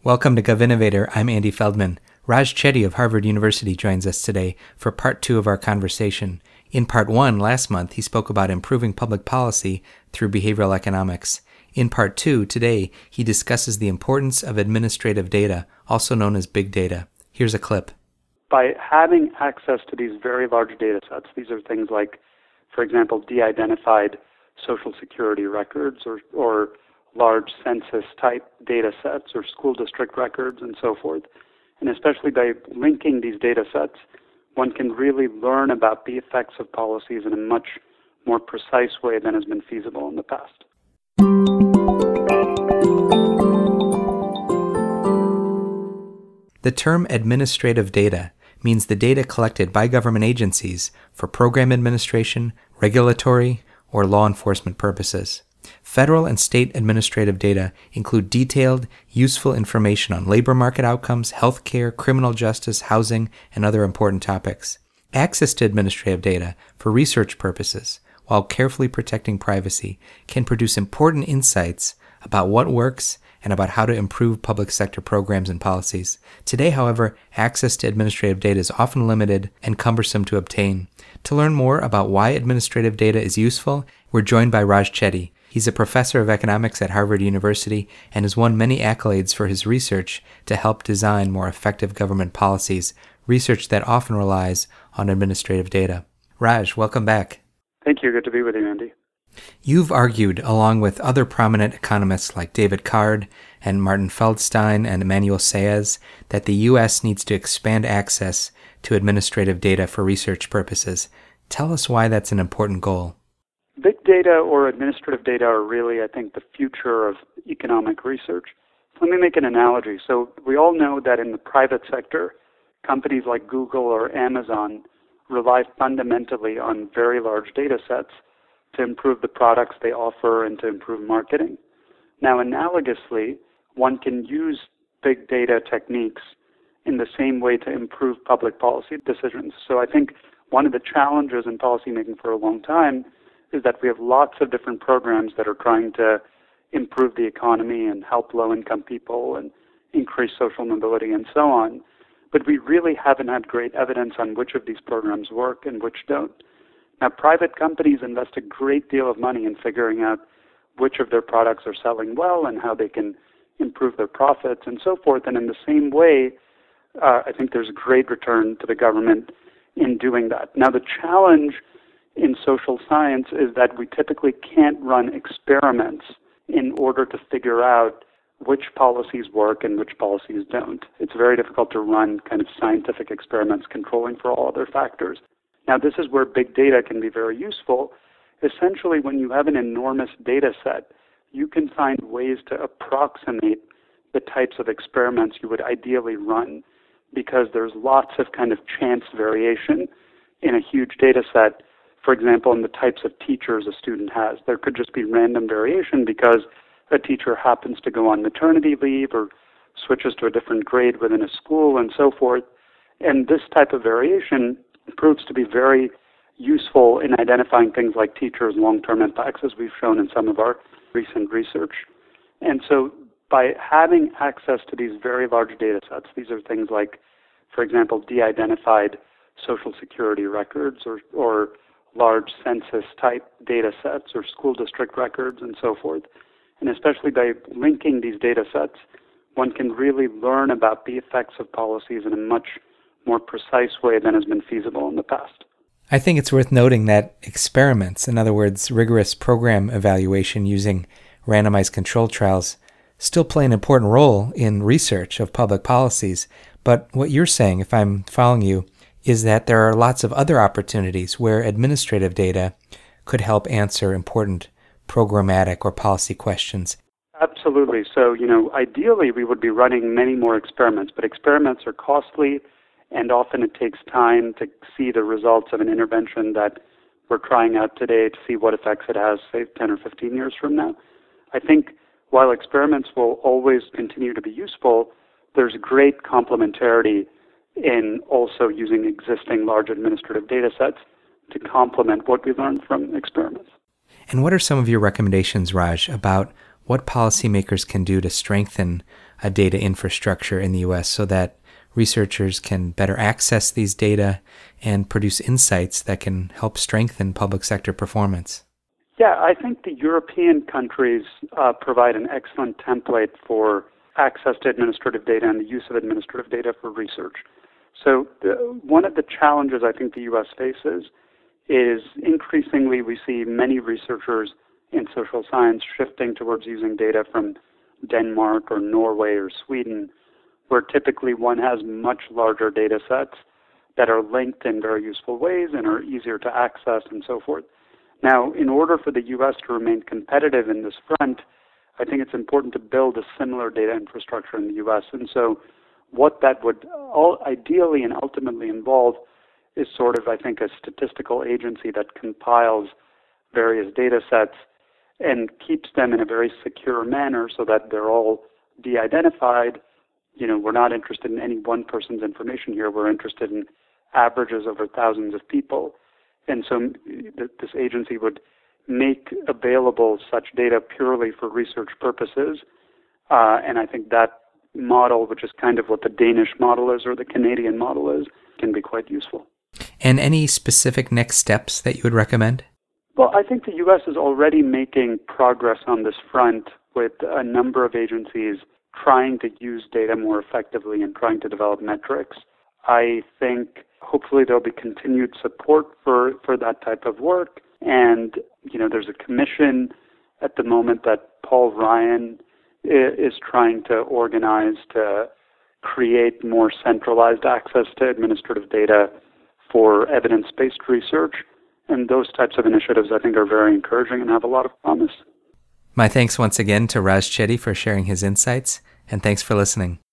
Welcome to GovInnovator. I'm Andy Feldman. Raj Chetty of Harvard University joins us today for part 2 of our conversation. In part 1 last month, he spoke about improving public policy through behavioral economics. In part 2 today, he discusses the importance of administrative data, also known as big data. Here's a clip. By having access to these very large data sets, these are things like, for example, de-identified Social Security records or large census-type data sets or school district records and so forth. And especially by linking these data sets, one can really learn about the effects of policies in a much more precise way than has been feasible in the past. The term administrative data means the data collected by government agencies for program administration, regulatory, or law enforcement purposes. Federal and state administrative data include detailed, useful information on labor market outcomes, healthcare, criminal justice, housing, and other important topics. Access to administrative data for research purposes, while carefully protecting privacy, can produce important insights about what works and about how to improve public sector programs and policies. Today, however, access to administrative data is often limited and cumbersome to obtain. To learn more about why administrative data is useful, we're joined by Raj Chetty. He's a professor of economics at Harvard University and has won many accolades for his research to help design more effective government policies, research that often relies on administrative data. Raj, welcome back. Thank you. Good to be with you, Andy. You've argued, along with other prominent economists like David Card and Martin Feldstein and Emmanuel Saez, that the U.S. needs to expand access to administrative data for research purposes. Tell us why that's an important goal. Big data or administrative data are really, I think, the future of economic research. Let me make an analogy. So we all know that in the private sector, companies like Google or Amazon rely fundamentally on very large data sets to improve the products they offer and to improve marketing. Now, analogously, one can use big data techniques in the same way to improve public policy decisions. So I think one of the challenges in policymaking for a long time is that we have lots of different programs that are trying to improve the economy and help low-income people and increase social mobility and so on. But we really haven't had great evidence on which of these programs work and which don't. Now, private companies invest a great deal of money in figuring out which of their products are selling well and how they can improve their profits and so forth. And in the same way, I think there's great return to the government in doing that. Now, the challenge in social science is that we typically can't run experiments in order to figure out which policies work and which policies don't. It's very difficult to run kind of scientific experiments controlling for all other factors. Now, this is where big data can be very useful. Essentially, when you have an enormous data set, you can find ways to approximate the types of experiments you would ideally run because there's lots of kind of chance variation in a huge data set. For example, in the types of teachers a student has, there could just be random variation because a teacher happens to go on maternity leave or switches to a different grade within a school and so forth. And this type of variation proves to be very useful in identifying things like teachers' long-term impacts, as we've shown in some of our recent research. And so by having access to these very large data sets, these are things like, for example, de-identified Social Security records or large census-type data sets or school district records and so forth. And especially by linking these data sets, one can really learn about the effects of policies in a much more precise way than has been feasible in the past. I think it's worth noting that experiments, in other words, rigorous program evaluation using randomized control trials, still play an important role in research of public policies. But what you're saying, if I'm following you, is that there are lots of other opportunities where administrative data could help answer important programmatic or policy questions. Absolutely. So, ideally we would be running many more experiments, but experiments are costly and often it takes time to see the results of an intervention that we're trying out today to see what effects it has, say, 10 or 15 years from now. I think while experiments will always continue to be useful, there's great complementarity in also using existing large administrative data sets to complement what we learned from experiments. And what are some of your recommendations, Raj, about what policymakers can do to strengthen a data infrastructure in the U.S. so that researchers can better access these data and produce insights that can help strengthen public sector performance? Yeah, I think the European countries provide an excellent template for access to administrative data and the use of administrative data for research. So one of the challenges I think the U.S. faces is increasingly we see many researchers in social science shifting towards using data from Denmark or Norway or Sweden, where typically one has much larger data sets that are linked in very useful ways and are easier to access and so forth. Now, in order for the U.S. to remain competitive in this front, I think it's important to build a similar data infrastructure in the U.S. And so what that would ideally and ultimately involve is sort of, I think, a statistical agency that compiles various data sets and keeps them in a very secure manner so that they're all de-identified. You know, we're not interested in any one person's information here. We're interested in averages over thousands of people. And so this agency would make available such data purely for research purposes. And I think that model, which is kind of what the Danish model is or the Canadian model is, can be quite useful. And any specific next steps that you would recommend? Well, I think the U.S. is already making progress on this front with a number of agencies trying to use data more effectively and trying to develop metrics. I think hopefully there'll be continued support for that type of work. And, you know, there's a commission at the moment that Paul Ryan is trying to organize to create more centralized access to administrative data for evidence-based research. And those types of initiatives, I think, are very encouraging and have a lot of promise. My thanks once again to Raj Chetty for sharing his insights, and thanks for listening.